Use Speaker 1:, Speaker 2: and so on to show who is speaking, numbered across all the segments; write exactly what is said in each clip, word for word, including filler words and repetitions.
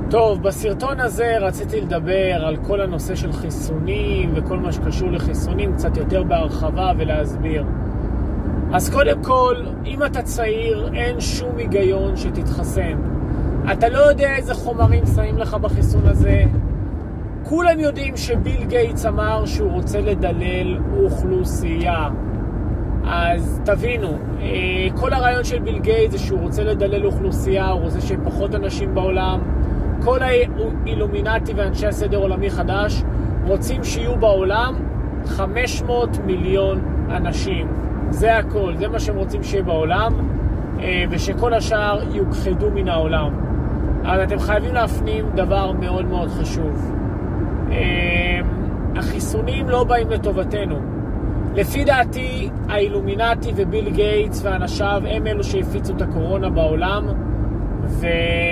Speaker 1: טוב, בסרטון הזה רציתי לדבר על כל הנושא של חיסונים וכל מה שקשור לחיסונים קצת יותר בהרחבה ולהסביר. אז קודם כל, אם אתה צעיר, אין שום היגיון שתתחסן. אתה לא יודע איזה חומרים שמים לך בחיסון הזה. כולם יודעים שביל גייטס אמר שהוא רוצה לדלל אוכלוסייה. אז תבינו, כל הרעיון של ביל גייטס זה שהוא רוצה לדלל אוכלוסייה, הוא רוצה שפחות אנשים בעולם. כל האילומינטי ואנשי הסדר עולמי חדש רוצים שיהיו בעולם חמש מאות מיליון אנשים. זה הכל, זה מה שהם רוצים שיהיה בעולם, ושכל השאר יוכחדו מן העולם. אבל אתם חייבים להפנים דבר מאוד מאוד חשוב. החיסונים לא באים לטובתנו. לפי דעתי, האילומינטי וביל גייטס ואנשיו הם אלו שהפיצו את הקורונה בעולם, ו...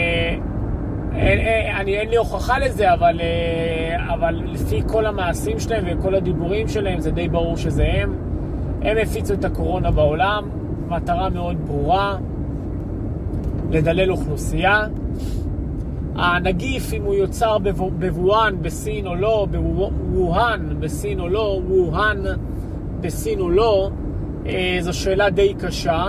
Speaker 1: אין, אין, אני, אין לי הוכחה לזה, אבל, אבל לפי כל המעשים שלהם וכל הדיבורים שלהם, זה די ברור שזה הם. הם הפיצו את הקורונה בעולם, מטרה מאוד ברורה, לדלל אוכלוסייה. הנגיף, אם הוא יוצר בוואן בסין או לא, בוואן בסין או לא, וואן בסין או לא, זו שאלה די קשה.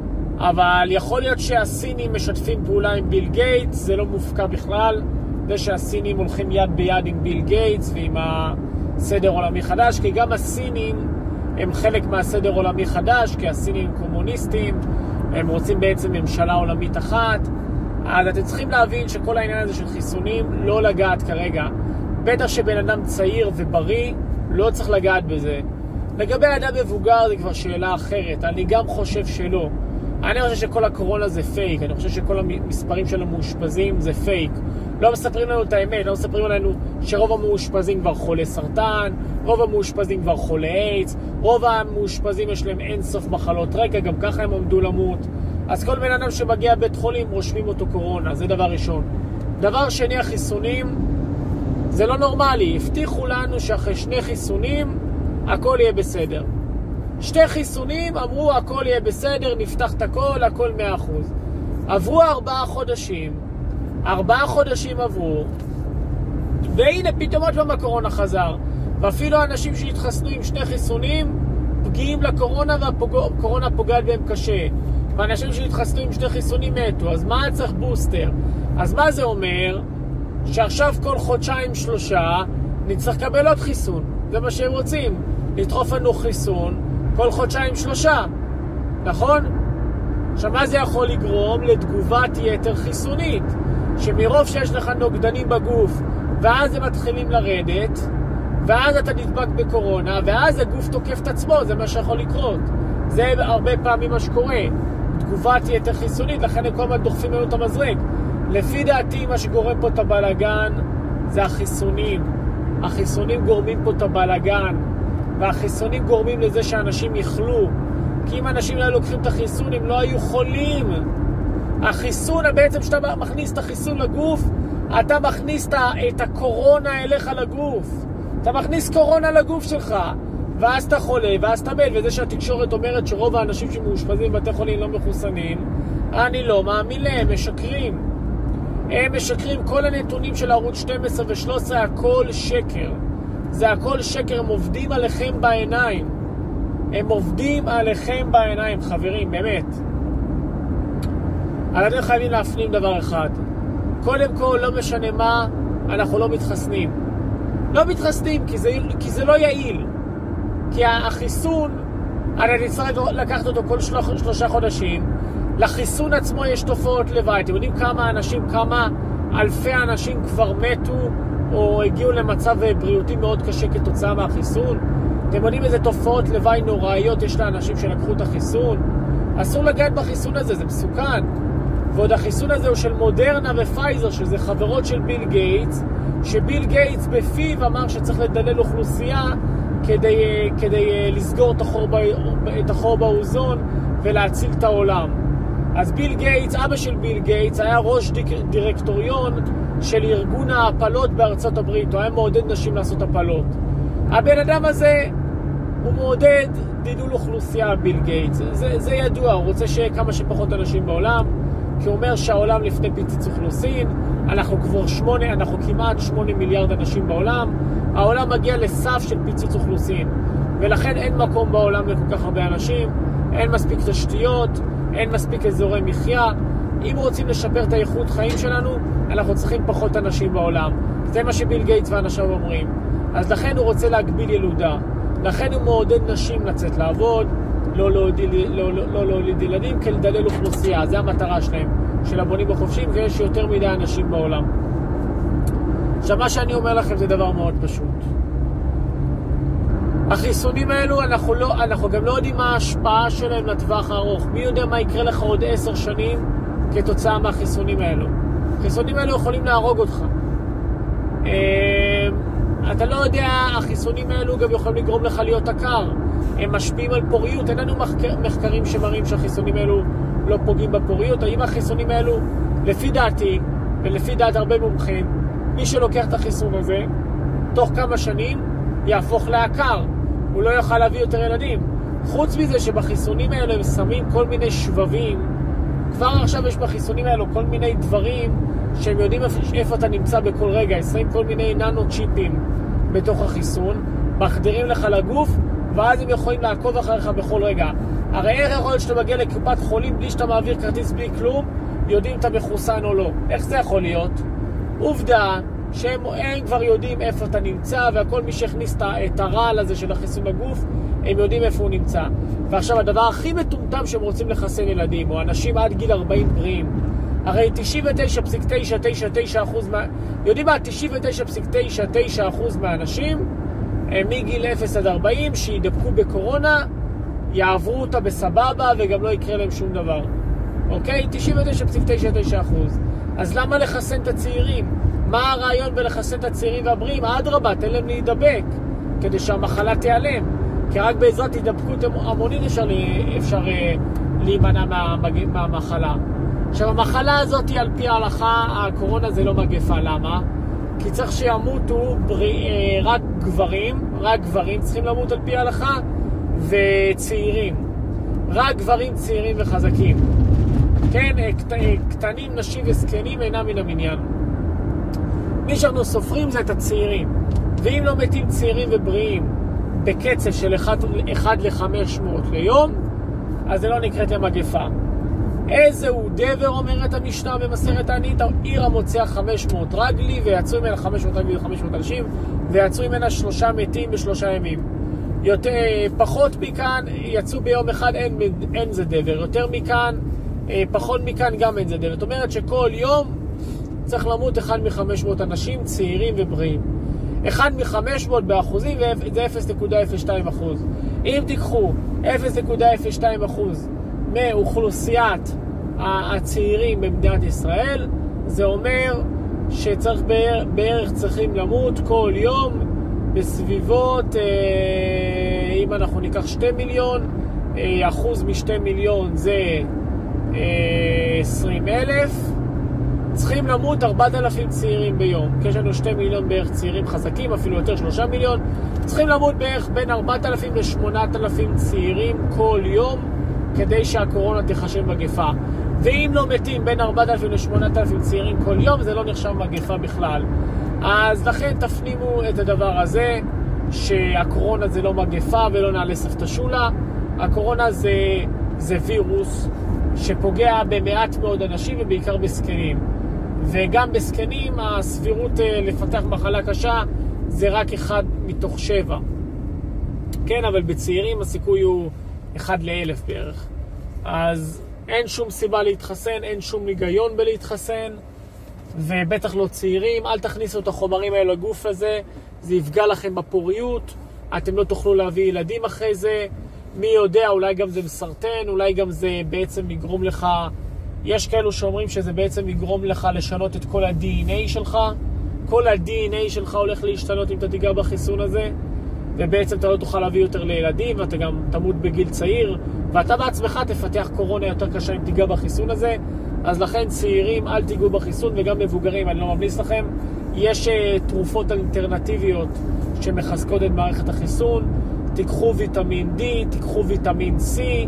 Speaker 1: אבל יכול להיות שהסינים משתפים פעולה עם ביל גייטס, זה לא מופקע בכלל. זה שהסינים הולכים יד ביד עם ביל גייטס ועם הסדר עולמי חדש, כי גם הסינים הם חלק מהסדר עולמי חדש, כי הסינים הם קומוניסטים, הם רוצים בעצם ממשלה עולמית אחת. אז אתם צריכים להבין שכל העניין הזה של חיסונים לא לגעת כרגע. בטח שבן אדם צעיר ובריא לא צריך לגעת בזה. לגבי אדם מבוגר זה כבר שאלה אחרת, אני גם חושב שלא. אני חושב שכל הקורונה זה פייק, אני חושב שכל המספרים של המאושפזים זה פייק. לא מספרים לנו את האמת, לא מספרים לנו שרוב המאושפזים כבר חולי סרטן, רוב המאושפזים כבר חולי איידס, רוב המאושפזים יש להם אין סוף מחלות רקע, גם ככה הם עמדו למות. אז כל בן אדם שמגיע בית חולים רושמים אותו קורונה, זה דבר ראשון. דבר שני, החיסונים זה לא נורמלי, הבטיחו לנו שאחרי שני חיסונים הכל יהיה בסדר. שתי חיסונים, אמרו הכל יהיה בסדר, נפתח את הכל, הכל מאה אחוז. עברו ארבעה חודשים, ארבעה חודשים עברו, והנה פתאום עוד פעם הקורונה חזר. ואפילו אנשים שהתחסנו עם שני חיסונים, פגיעים לקורונה והקורונה פוגעת בהם קשה. ואנשים שהתחסנו עם שני חיסונים מתו, אז מה צריך בוסטר? אז מה זה אומר? שעכשיו כל חודשיים שלושה נצטרך לקבל עוד חיסון. זה מה שהם רוצים, לדחוף לנו חיסון כל חודשיים שלושה, נכון? עכשיו מה זה יכול לגרום? לתגובת יתר חיסונית, שמרוב שיש לך נוגדנים בגוף ואז הם מתחילים לרדת, ואז אתה נדבק בקורונה, ואז הגוף תוקף את עצמו. זה מה שיכול לקרות, זה הרבה פעמים מה שקורה, תגובת יתר חיסונית. לכן הם כל הזמן דוחפים לנו את המזרק. לפי דעתי מה שגורם פה את הבלגן זה החיסונים. החיסונים גורמים פה את הבלגן, והחיסונים גורמים לזה שאנשים יחלו. כי אם אנשים לא לוקחים את החיסון, הם לא היו חולים. החיסון, בעצם שאתה מכניס את החיסון לגוף, אתה מכניס את הקורונה אליך לגוף. אתה מכניס קורונה לגוף שלך, ואז אתה חולה, ואז אתה מת. וזה שהתקשורת אומרת שרוב האנשים שמאושפזים בבתי חולים לא מחוסנים, אני לא מאמין להם, משקרים. הם משקרים. כל הנתונים של ערוץ שתים עשרה ו-שלוש עשרה, הכל שקר. זה הכל שקר, הם עובדים עליכם בעיניים. הם עובדים עליכם בעיניים, חברים, באמת. אבל אתם חייבים להפנים דבר אחד. קודם כל, לא משנה מה, אנחנו לא מתחסנים. לא מתחסנים, כי זה, כי זה לא יעיל. כי החיסון, אני נצטרך לקחת אותו כל שלוש, שלושה חודשים. לחיסון עצמו יש תופעות לוואי. אתם יודעים כמה אנשים, כמה אלפי אנשים כבר מתו, או הגיעו למצב בריאותי מאוד קשה כתוצאה מהחיסון? אתם יודעים איזה תופעות לוואי נוראיות יש לאנשים שלקחו את החיסון? אסור לגעת בחיסון הזה, זה מסוכן. ועוד החיסון הזה הוא של מודרנה ופייזר, שזה חברות של ביל גייטס, שביל גייטס בפיו אמר שצריך לדלל אוכלוסייה כדי, כדי לסגור את החור, את החור באוזון ולהציל את העולם. אז ביל גייטס, אבא של ביל גייטס, היה ראש דירקטוריון של ארגון ההפלות בארצות הברית. הוא היה מעודד נשים לעשות הפלות. הבן אדם הזה הוא מעודד דילול אוכלוסייה, ביל גייטס. זה, זה ידוע, הוא רוצה שיהיה כמה שפחות אנשים בעולם, כי הוא אומר שהעולם לפני פיצוץ אוכלוסין, אנחנו כבר שמונה, אנחנו כמעט שמונה מיליארד אנשים בעולם, העולם מגיע לסף של פיצוץ אוכלוסין, ולכן אין מקום בעולם לכל כך הרבה אנשים, אין מספיק תשתיות, אין מספיק אזורי מחיה. אם רוצים לשפר את האיכות חיים שלנו, אנחנו צריכים פחות אנשים בעולם. זה מה שביל גייטס ואנשיו אומרים. אז לכן הוא רוצה להגביל ילודה. לכן הוא מעודד נשים לצאת לעבוד, לא להוליד לא, לא, לא, לא, לא, ילדים, כדי לדלל אוכלוסייה. זה המטרה שלהם, של הבונים החופשיים, ויש יותר מדי אנשים בעולם. עכשיו, מה שאני אומר לכם זה דבר מאוד פשוט. החיסונים האלו, אנחנו, לא, אנחנו גם לא יודעים מה ההשפעה שלהם לטווח הארוך. מי יודע מה יקרה לך עוד עשר שנים כתוצאה מהחיסונים האלו? החיסונים האלו יכולים להרוג אותך. אתה לא יודע, החיסונים האלו גם יכולים לגרום לך להיות עקר. הם משפיעים על פוריות. אין לנו מחקר, מחקרים שמראים שהחיסונים האלו לא פוגעים בפוריות. האם החיסונים האלו, לפי דעתי, ולפי דעת הרבה מומחים, מי שלוקח את החיסון הזה, תוך כמה שנים, יהפוך לעקר. הוא לא יוכל להביא יותר ילדים. חוץ מזה שבחיסונים האלו הם שמים כל מיני שבבים, כבר עכשיו יש בחיסונים האלו כל מיני דברים שהם יודעים איפה אתה נמצא בכל רגע. שמים כל מיני ננו צ'יפים בתוך החיסון, מחדירים לך לגוף, ואז הם יכולים לעקוב אחריך בכל רגע. הרי איך יכול להיות שאתה מגיע לקופת חולים בלי שאתה מעביר כרטיס בלי כלום, יודעים אתה מחוסן או לא? איך זה יכול להיות? עובדה שהם כבר יודעים איפה אתה נמצא, והכל מי שהכניס את הרעל הזה של החיסון לגוף, הם יודעים איפה הוא נמצא. ועכשיו הדבר הכי מטומטם שהם רוצים לחסן ילדים, או אנשים עד גיל ארבעים בריאים, הרי תשעים ותשע נקודה תשע תשע תשע אחוז מה... יודעים מה? תשעים ותשע נקודה תשע תשע אחוז מהאנשים הם מגיל אפס עד ארבעים שידבקו בקורונה, יעברו אותה בסבבה וגם לא יקרה להם שום דבר. אוקיי? תשעים ותשע נקודה תשע תשע אחוז. אז למה לחסן את הצעירים? מה הרעיון בלחסן את הצעירים והבריאים? אדרבה, תן להם להידבק כדי שהמחלה תיעלם. כי רק בעזרת הידבקות המונית אפשר, אפשר להימנע מה, מהמחלה. עכשיו, המחלה הזאת היא על פי ההלכה, הקורונה זה לא מגפה. למה? כי צריך שימותו בריא, רק גברים, רק גברים צריכים למות על פי ההלכה, וצעירים. רק גברים צעירים וחזקים. כן, קטנים, נשים וזקנים אינם מן המניין. מי שאנחנו סופרים זה את הצעירים. ואם לא מתים צעירים ובריאים בקצב של אחד לחמש מאות ליום, אז זה לא נקראת למגפה. איזהו דבר, אומרת המשנה במסכת תענית, עיר המוציאה חמש מאות רגלי, ויצאו ממנה חמש מאות רגלי ו-חמש מאות אנשים, ויצאו ממנה שלושה מתים בשלושה ימים. יותר, פחות מכאן, יצאו ביום אחד, אין, אין זה דבר. יותר מכאן, פחות מכאן גם אין זה דבר. זאת אומרת שכל יום צריך למות אחד מ-חמש מאות אנשים, צעירים ובריאים. אחד מ-חמש מאות באחוזים, זה אפס נקודה אפס שתיים אחוז. אם תיקחו אפס נקודה אפס שתיים אחוז מאוכלוסיית הצעירים במדינת ישראל, זה אומר שצריך בערך, בערך צריכים למות כל יום בסביבות, אם אנחנו ניקח שתי מיליון, אחוז משתי מיליון זה עשרים אלף, צריכים למות ארבעת אלפים צעירים ביום. כי יש לנו שתי מיליון בערך צעירים חזקים, אפילו יותר שלושה מיליון. צריכים למות בערך בין ארבעת אלפים לשמונת אלפים צעירים כל יום, כדי שהקורונה תחשב מגפה. ואם לא מתים בין ארבעת אלפים לשמונת אלפים צעירים כל יום, זה לא נחשב מגפה בכלל. אז לכן תפנימו את הדבר הזה, שהקורונה זה לא מגפה ולא נעלה סבתא שולה. הקורונה זה, זה וירוס שפוגע במעט מאוד אנשים ובעיקר בסקנים. וגם בסקנים הסבירות לפתח מחלה קשה זה רק אחד מתוך שבע. כן, אבל בצעירים הסיכוי הוא אחד לאלף בערך. אז אין שום סיבה להתחסן, אין שום היגיון בלהתחסן, ובטח לא צעירים. אל תכניסו את החומרים האלה לגוף הזה, זה יפגע לכם בפוריות, אתם לא תוכלו להביא ילדים אחרי זה. מי יודע, אולי גם זה מסרטן, אולי גם זה בעצם יגרום לך, יש כאלו שאומרים שזה בעצם יגרום לך לשנות את כל ה-די אן איי שלך. כל ה-די אן איי שלך הולך להשתנות אם אתה תיגע בחיסון הזה, ובעצם אתה לא תוכל להביא יותר לילדים, ואתה גם תמות בגיל צעיר, ואתה בעצמך תפתח קורונה יותר קשה אם תיגע בחיסון הזה. אז לכן צעירים אל תיגעו בחיסון, וגם מבוגרים אני לא ממליץ לכם. יש uh, תרופות אלטרנטיביות שמחזקות את מערכת החיסון. תיקחו ויטמין D, תיקחו ויטמין C,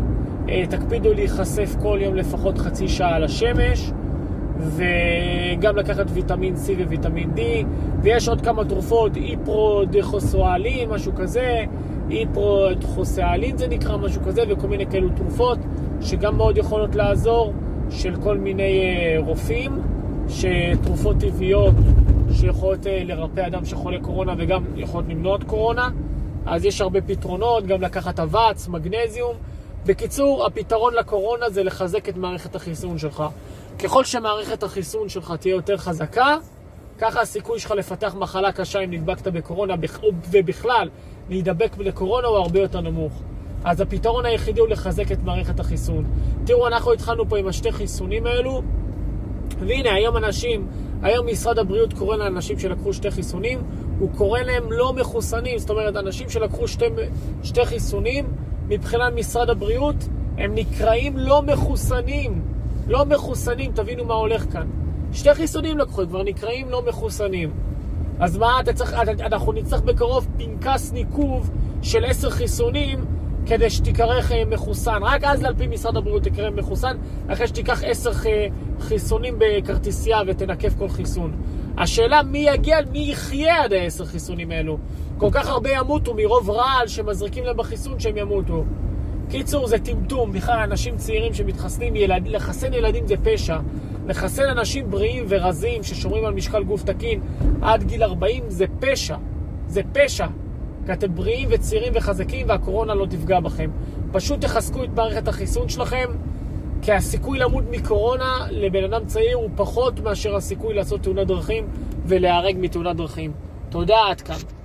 Speaker 1: תקפידו להיחשף כל יום לפחות חצי שעה על השמש, וגם לקחת ויטמין C וויטמין D, ויש עוד כמה תרופות, איפרודחוסואלין, משהו כזה, איפרודחוסואלין זה נקרא, משהו כזה, וכל מיני כאלו תרופות שגם מאוד יכולות לעזור, של כל מיני רופאים, שתרופות טבעיות שיכולות לרפא אדם שחולה קורונה וגם יכולות למנוע קורונה. אז יש הרבה פתרונות, גם לקחת אבץ, מגנזיום. בקיצור, הפתרון לקורונה זה לחזק את מערכת החיסון שלך. ככל שמערכת החיסון שלך תהיה יותר חזקה, ככה הסיכוי שלך לפתח מחלה קשה אם נדבקת בקורונה, ובכלל להידבק לקורונה הוא הרבה יותר נמוך. אז הפתרון היחידי הוא לחזק את מערכת החיסון. תראו, אנחנו התחלנו פה עם השתי חיסונים האלו, והנה היום אנשים, היום משרד הבריאות קורא לאנשים שלקחו שתי חיסונים, הוא קורא להם לא מחוסנים. זאת אומרת, אנשים שלקחו שתי, שתי חיסונים, מבחינת משרד הבריאות, הם נקראים לא מחוסנים. לא מחוסנים, תבינו מה הולך כאן. שתי חיסונים לקחו, כבר נקראים לא מחוסנים. אז מה, אתה צריך, אנחנו נצטרך בקרוב פנקס ניקוב של עשר חיסונים, כדי שתיקרח מחוסן. רק אז על פי משרד הבריאות תקרא מחוסן, אחרי שתיקח עשר חיסונים בכרטיסייה ותנקף כל חיסון. השאלה מי יגיע, מי יחיה עד העשר חיסונים האלו. כל כך הרבה ימותו מרוב רעל שמזריקים להם בחיסון שהם ימותו. קיצור, זה טמטום. בכלל, אנשים צעירים שמתחסנים, ילד, לחסן ילדים זה פשע. לחסן אנשים בריאים ורזים ששומרים על משקל גוף תקין עד גיל ארבעים זה פשע. זה פשע. כי אתם בריאים וצעירים וחזקים והקורונה לא תפגע בכם. פשוט תחזקו את מערכת החיסון שלכם, כי הסיכוי למות מקורונה לבן אדם צעיר הוא פחות מאשר הסיכוי לעשות תאונת דרכים ולהיהרג מתאונת דרכים. תודה, עד כאן.